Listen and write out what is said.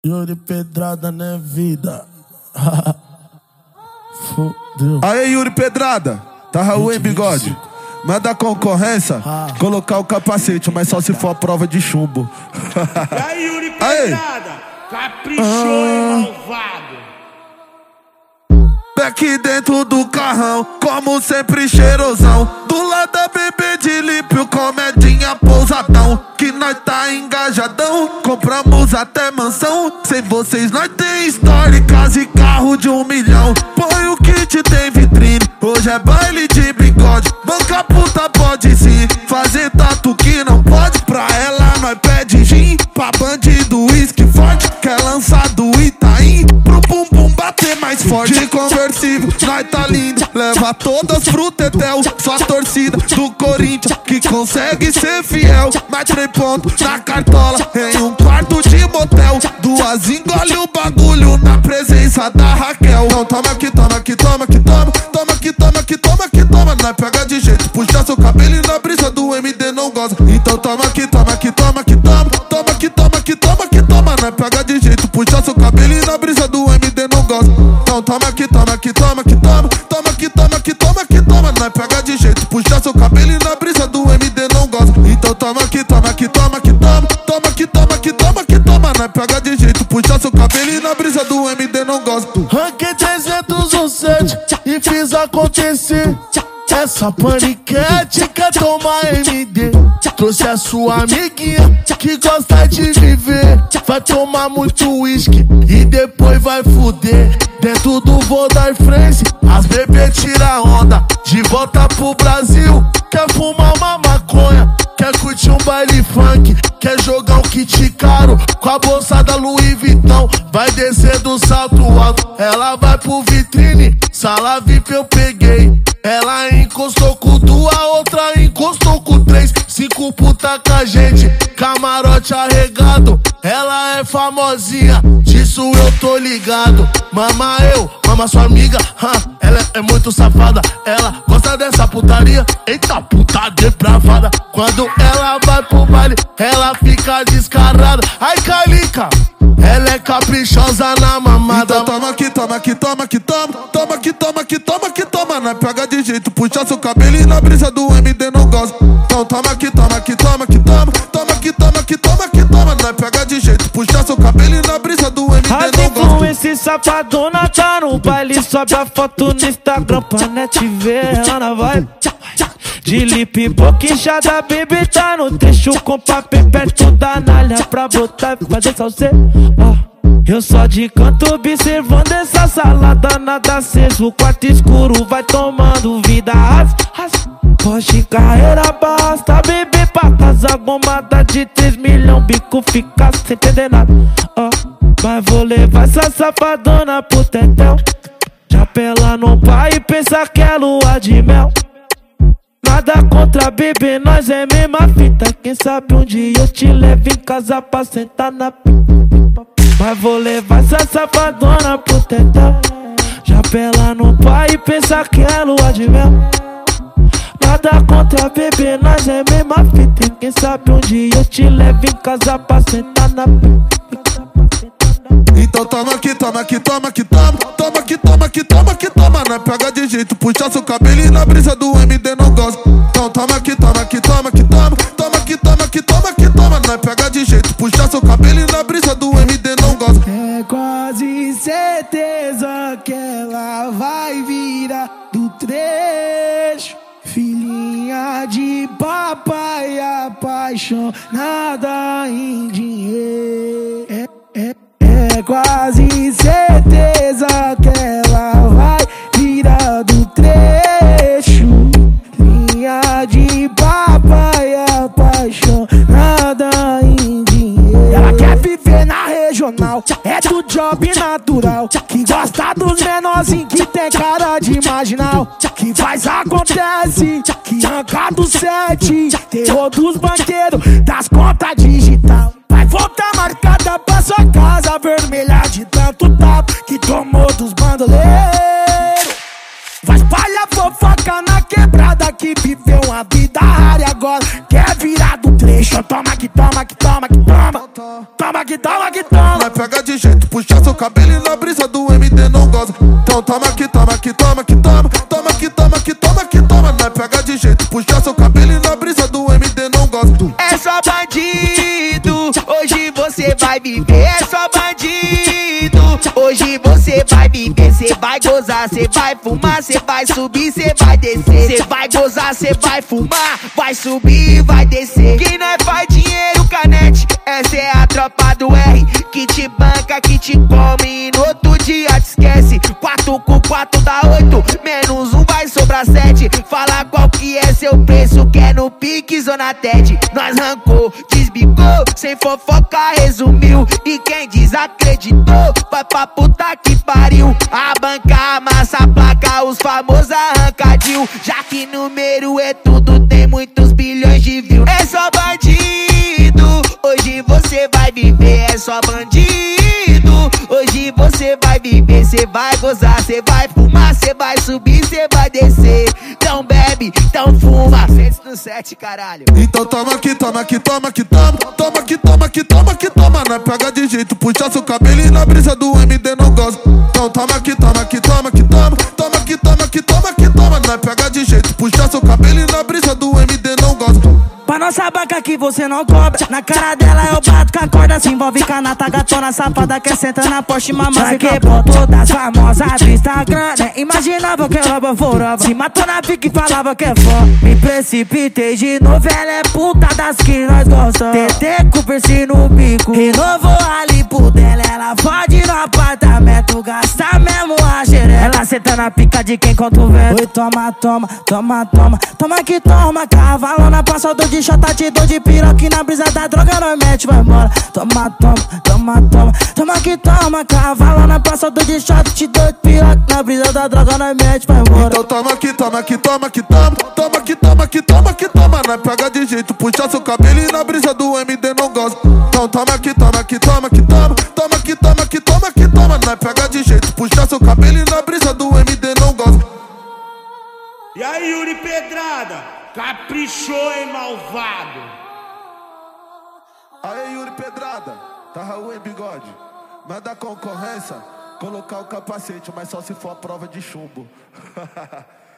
Yuri Pedrada não é vida. Fudeu. Aí, Yuri Pedrada, tá Raul, hein, bigode? Manda a concorrência, colocar o capacete, mas só se for a prova de chumbo. E aí, Yuri Pedrada, caprichou, hein, malvado? Aqui dentro do carrão, como sempre cheirosão. Do lado da bebê de lípio, comedinha pousadão. Que nós tá engajadão, compramos até mansão. Sem vocês nós tem história, casa e carro de 1 milhão. Põe o kit, tem vitrine, hoje é baile de bigode. Banca puta pode sim, fazer tatu que não pode. Pra ela nós pede gin, pra bandido uísque forte. Quer lançar do Itaim, pro bumbum bater mais forte. De conversível, nós tá lindo, leva todas pro tetel. Só a torcida do Corinthians que consegue ser fiel. Mais 3 pontos na cartola, em um quarto de motel. 2 engole o bagulho na presença da Raquel. Então toma aqui, toma aqui, toma aqui, toma. Toma aqui, toma aqui, toma aqui, toma. Nós pega de jeito, puxa seu cabelo e na brisa do MD não goza. Então toma aqui, toma aqui, toma aqui, toma. Toma aqui, toma aqui, toma aqui, toma. Nós pega de jeito, puxa seu cabelo e na brisa do MD não goza. Então toma aqui, toma aqui, toma aqui, toma. Toma aqui, toma aqui, toma aqui, toma. Nós pega de jeito, puxa seu cabelo e na brisa do MD não goza. Então toma aqui, toma aqui, toma aqui, toma. Toma aqui, toma aqui, toma aqui, toma. Nós pega de jeito, puxa seu cabelo e na brisa do MD não goza. Ranquei 307 e fiz acontecer. Essa paniquete quer tomar MD. Trouxe a sua amiguinha que gosta de viver. Vai tomar muito uísque e depois vai fuder. Dentro do Vodar France, as bebê tira onda. De volta pro Brasil, quer fumar uma maconha. Quer curtir um baile funk, quer jogar um kit caro com a bolsa da Louis Vuitton. Vai descer do salto alto, ela vai pro vitrine. Sala VIP eu peguei. Ela encostou com 2, a outra encostou com 3. 5 puta com a gente, camarote arregado. Ela é famosinha, disso eu tô ligado. Mama eu, mama sua amiga, ela é muito safada. Ela gosta dessa putaria, eita puta depravada. Quando ela vai pro baile, ela fica descarada. Ai Calica, ela é caprichosa na mamada. Então toma aqui, toma aqui, toma aqui, toma. Toma aqui, toma aqui, toma aqui, toma. Nós pega de jeito, puxa seu cabelo e na brisa do MD não goza. Então toma aqui, toma aqui, toma aqui, toma. Toma aqui, toma aqui, toma aqui, toma. Nós pega de jeito, puxa seu cabelo e na brisa do MD não goza. Esse safadona tá no baile, sobe a foto no Instagram pra net ver ela na vibe. De lip boquinchada, bebê tá no trecho com papel perto da nalha pra botar e fazer salsê. Eu só de canto observando essa salada, nada aceso. O quarto escuro vai tomando vida. Porsche carreira basta, bebê pra casa. Gomada de 3 milhões, bico fica sem entender nada. Mas vou levar essa safadona pro tetel. Chapela no pai e pensa que é lua de mel. Nada contra bebê, nós é mesma fita. Quem sabe um dia eu te levo em casa pra sentar na pita. Mas vou levar essa safadona pro tetel. Chapela no pai e pensa que é lua de mel. Nada contra bebê, nós é mesma fita. Quem sabe um dia eu te levo em casa pra sentar na pita. Então toma aqui, toma aqui, toma aqui, toma. Toma aqui, toma aqui, toma aqui, toma. Nós pega de jeito, puxa seu cabelo e na brisa do MD não goza. Então toma aqui, toma aqui, toma aqui, toma. Toma aqui, toma aqui, toma aqui, toma. Nós pega de jeito, puxa seu cabelo e na brisa do MD não goza. É quase certeza que ela vai virar do trecho. Filhinha de papai apaixonada em dinheiro. É quase certeza que ela vai virar do trecho. Linha de papai apaixonada em dinheiro. Ela quer viver na regional, é do job natural. Que gosta dos menorzinhos, que tem cara de marginal. Que faz acontece, que arranca do 7. Terror dos banqueiros, das contas digital. Vai voltar marcada pra sua casa vermelha de tanto tapa que tomou dos bandoleiros. Vai espalhar fofoca na quebrada que viveu uma vida rara e agora quer virar do trem. Aleixo, toma que toma, que toma, que toma. Toma que toma, que toma. Nós pega de jeito, puxa seu cabelo e na brisa do MD não goza. Então toma que toma, que toma, que toma. Toma que toma, que toma, que toma. Nós pega de jeito, puxa seu cabelo e na brisa do MD não goza. É só bandido, hoje você vai viver. É só bandido, hoje você vai viver. Cê vai gozar, cê vai fumar, cê vai subir, cê vai descer. Cê vai gozar, cê vai fumar, vai subir e vai descer. Quem não faz dinheiro, canete, essa é a tropa do R. Que te banca, que te come e no outro dia te esquece. 4 com 4 dá 8, menos 1 vai sobrar 7. Fala qual que é seu preço, que é no pique Zona TED. Nós arrancou, desbicou, sem fofoca resumiu. E quem desacreditou, vai pra puta que pariu. A banca amassa a placa, os famosos arrancadinho. Já que número é tudo, tem muitos bilhões de views. É só bandido, hoje você vai viver. É só bandido, hoje você vai viver. Cê vai gozar, cê vai fumar, cê vai subir, cê vai descer. Então bebe, então fuma. 107, caralho. Então toma que toma, que toma, que toma. Toma que toma, que toma, que toma. Nós pega de jeito, puxa seu cabelo e na brisa do MD não goza. Então toma que toma, que toma, que toma. Toma que toma, que toma, que toma. Nós pega de jeito, puxa seu cabelo e na brisa do MD não goza. Pra nossa banca que você não cobra. Na cara dela eu bato com a corda. Se envolve canata, gatona, safada. Quer sentar na Porsche, mamãe. Já quebrou todas as famosas do Instagram, né? Imaginava que ela furava. Se matou na pique e falava que é fã. Me precipitei de novo, ela é puta das que nós gostamos. TT com piercing no bico, renovou a lipo dela. Ela fode no apartamento, gasta mesmo a xereca. Ela senta na pica de quem conta o vento. Oi, toma, toma, toma, toma. Toma que toma, cavalona, passado de chata, te dou de piroca e na brisa da droga nós mete, vai embora. Toma, toma, toma, toma. Toma que toma, cavalona, passado de chata, te dou de piroca na brisa da droga nós mete, vai embora. Então toma que toma, que toma, que toma. Toma que toma, que toma, que toma. Nós pega de jeito, puxa seu cabelo e na brisa do MD não goza. Então toma que toma, que toma, que toma. Toma que toma, que toma, que toma. Nós pega de jeito, puxa seu cabelo e na brisa do MD não goza. E aí, Yuri Pedrada, caprichou, hein, malvado? Aí, Yuri Pedrada, tá Raul em bigode. Mas da concorrência, colocar o capacete, mas só se for a prova de chumbo.